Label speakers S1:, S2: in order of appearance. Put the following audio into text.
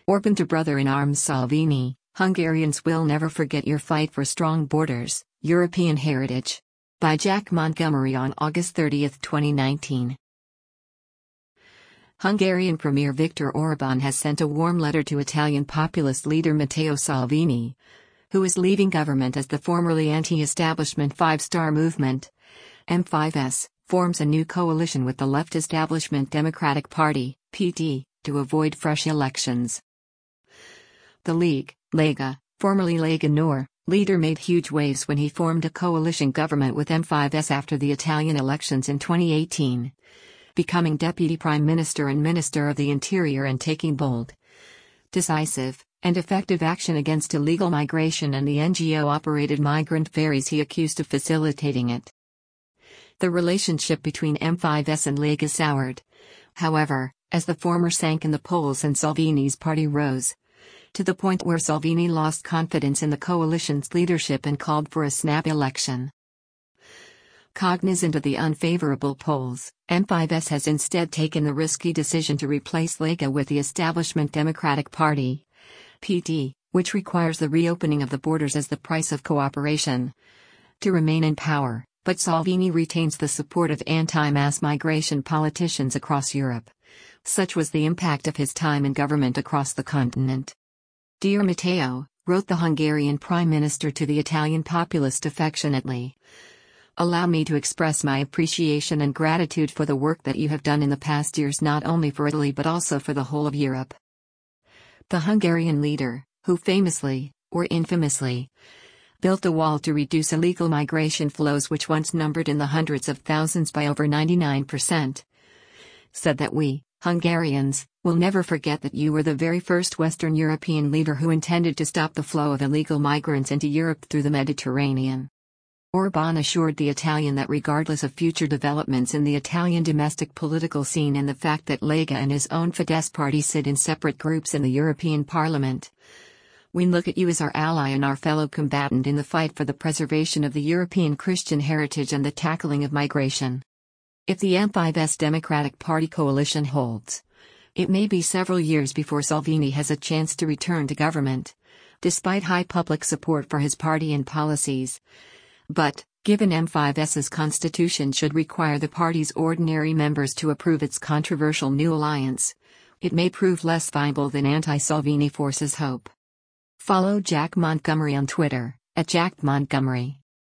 S1: Orban to brother-in-arms Salvini, Hungarians will never forget your fight for strong borders, European heritage. By Jack Montgomery on August 30, 2019. Hungarian Premier Viktor Orban has sent a warm letter to Italian populist leader Matteo Salvini, who is leaving government as the formerly anti-establishment Five Star Movement, M5S, forms a new coalition with the left establishment Democratic Party, PD, to avoid fresh elections. The League, Lega, formerly Lega Nord, leader made huge waves when he formed a coalition government with M5S after the Italian elections in 2018, becoming Deputy Prime Minister and Minister of the Interior and taking bold, decisive, and effective action against illegal migration and the NGO-operated migrant ferries he accused of facilitating it. The relationship between M5S and Lega soured, however, as the former sank in the polls and Salvini's party rose, to the point where Salvini lost confidence in the coalition's leadership and called for a snap election. Cognizant of the unfavorable polls, M5S has instead taken the risky decision to replace Lega with the establishment Democratic Party, PD, which requires the reopening of the borders as the price of cooperation, to remain in power, but Salvini retains the support of anti-mass migration politicians across Europe. Such was the impact of his time in government across the continent. Dear Matteo, wrote the Hungarian Prime Minister to the Italian populist affectionately. Allow me to express my appreciation and gratitude for the work that you have done in the past years not only for Italy but also for the whole of Europe. The Hungarian leader, who famously, or infamously, built a wall to reduce illegal migration flows which once numbered in the hundreds of thousands by over 99%, said that we, Hungarians, will never forget that you were the very first Western European leader who intended to stop the flow of illegal migrants into Europe through the Mediterranean. Orban assured the Italian that regardless of future developments in the Italian domestic political scene and the fact that Lega and his own Fidesz party sit in separate groups in the European Parliament, we look at you as our ally and our fellow combatant in the fight for the preservation of the European Christian heritage and the tackling of migration. If the M5S Democratic Party coalition holds, it may be several years before Salvini has a chance to return to government, despite high public support for his party and policies. But, given M5S's constitution should require the party's ordinary members to approve its controversial new alliance, it may prove less viable than anti-Salvini forces hope. Follow Jack Montgomery on Twitter, @JackMontgomery.